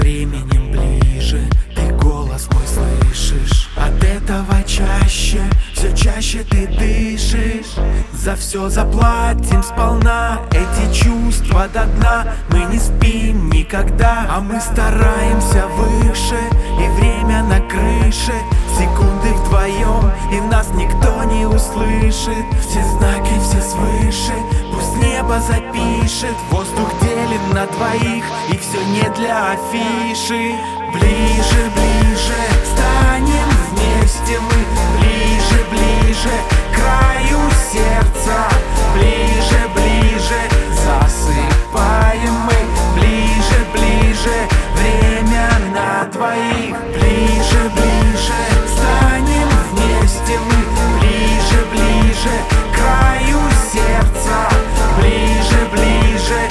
временем ближе, ты голос мой слышишь. От этого чаще, все чаще ты дышишь. За все заплатим сполна, эти чувства до дна. Мы не спим никогда, а мы стараемся выше. И время на крыше, секунды вдвоем, и нас никто не услышит. Все знаки, все свыше, пусть небо запишет. Воздух делим на двоих, и все не для афиши. Ближе, ближе, станем вместе мы. Ближе, ближе, к краю сердца. Ближе, ближе, засыпаем мы. Ближе, ближе, время на двоих. Ближе, ближе, станем вместе мы. Ближе, ближе, к краю сердца. Ближе, ближе,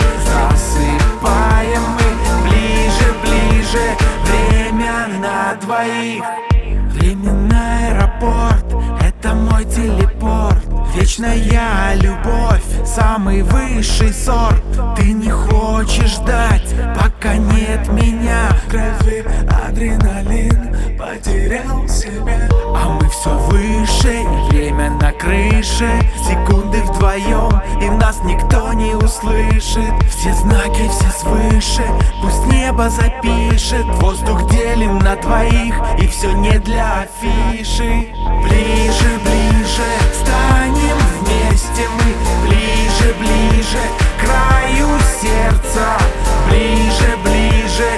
засыпаем мы. Ближе, ближе, время на двоих. Временный аэропорт, это мой телепорт. Вечная любовь, самый высший сорт. Ты не хочешь ждать, пока нет меня. В крови адреналин, потерял себя. А мы все выше, и время на крыше. Секунды вдвоем, и нас никто не услышит. Все знаки, все свыше, пусть небо запишет. Воздух делим на двоих, и все не для афиши. Ближе, ближе, станем вместе мы. Ближе, ближе, к краю сердца. Ближе, ближе,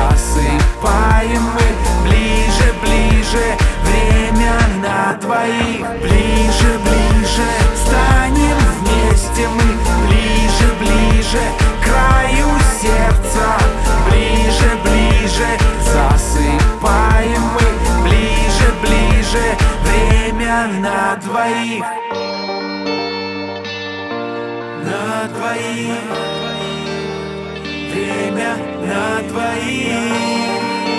засыпаем мы. Ближе, ближе, время на двоих. Ближе, ближе, станем вместе мы. Ближе, ближе, к краю сердца. Ближе, ближе, засыпаем мы. Ближе, ближе, время на двоих. На двоих. Время на двоих.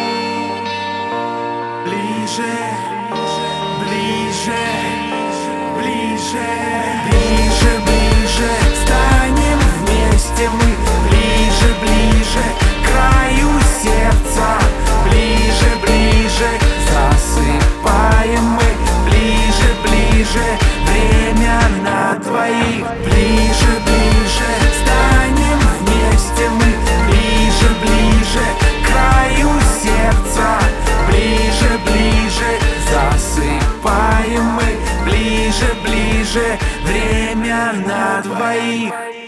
Ближе, ближе, ближе. Ближе, ближе, станем вместе мы. Ближе, ближе, к краю сердца. Ближе, ближе, засыпаем мы. Ближе, ближе, время на двоих. Ближе, ближе, станем вместе мы. Ближе, ближе, к краю сердца. Ближе, ближе, засыпаем мы. Ближе, ближе, время на двоих.